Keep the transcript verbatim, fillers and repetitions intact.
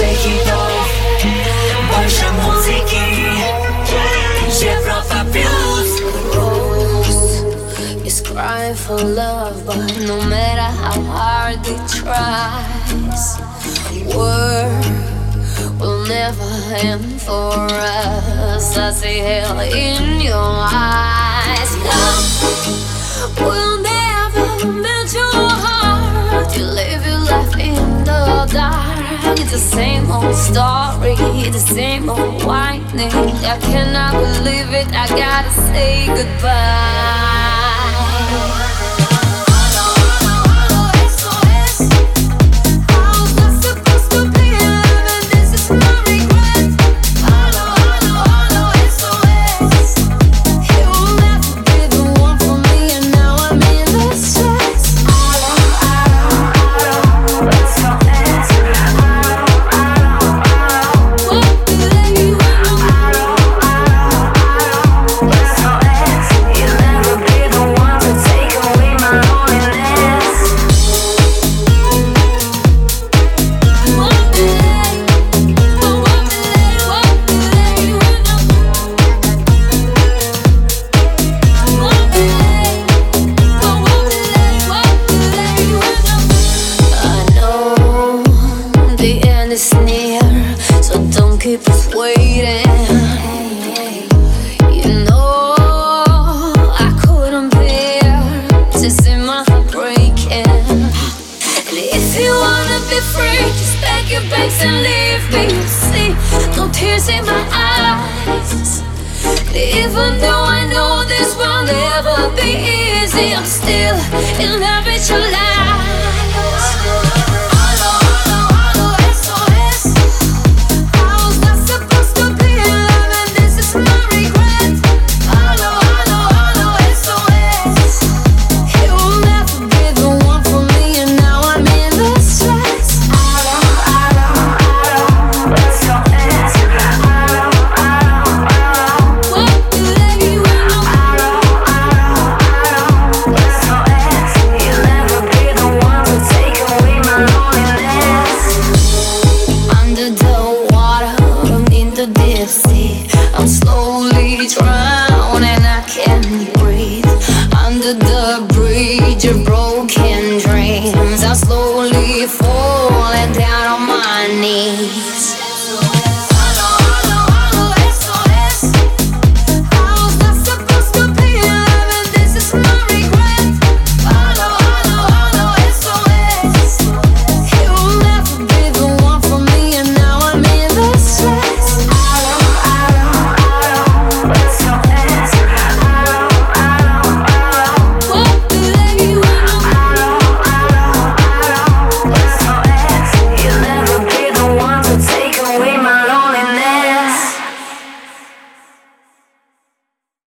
hitów, больше muzyki, Europa Plus. Is crying for love, but no matter how hard it tries, work will never end for us. I see hell in your eyes. Love will never melt your heart. You live your life in the dark. It's the same old story, the same old whining. I cannot believe it, I gotta say goodbye. Keep us waiting. You know I couldn't bear to see my heart breaking. And if you wanna be free, just pack your bags and leave me. You see, no tears in my eyes. And even though I know this won't ever be easy, I'm still in love with your lies. I'm slowly drowning, I can't breathe. Under the bridge of broken dreams, I'm slowly falling down on my knees.